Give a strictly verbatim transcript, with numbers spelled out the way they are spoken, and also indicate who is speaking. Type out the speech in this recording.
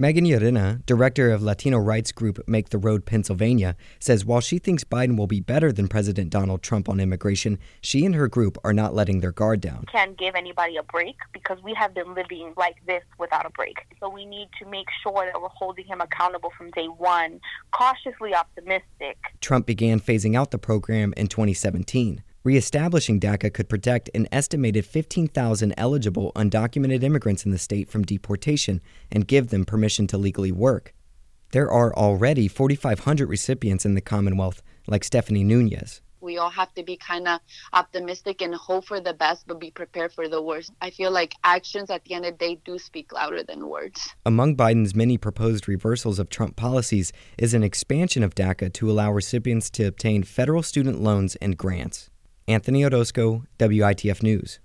Speaker 1: Megan Llerena, director of Latino rights group Make the Road Pennsylvania, says while she thinks Biden will be better than President Donald Trump on immigration, she and her group are not letting their guard down.
Speaker 2: Can't give anybody a break because we have been living like this without a break. So we need to make sure that we're holding him accountable from day one, cautiously optimistic.
Speaker 1: Trump began phasing out the program in twenty seventeen. Reestablishing DACA could protect an estimated fifteen thousand eligible undocumented immigrants in the state from deportation and give them permission to legally work. There are already forty-five hundred recipients in the Commonwealth, like Stephanie Nunez.
Speaker 3: We all have to be kind of optimistic and hope for the best, but be prepared for the worst. I feel like actions at the end of the day do speak louder than words.
Speaker 1: Among Biden's many proposed reversals of Trump policies is an expansion of DACA to allow recipients to obtain federal student loans and grants. Anthony Orozco, W I T F News.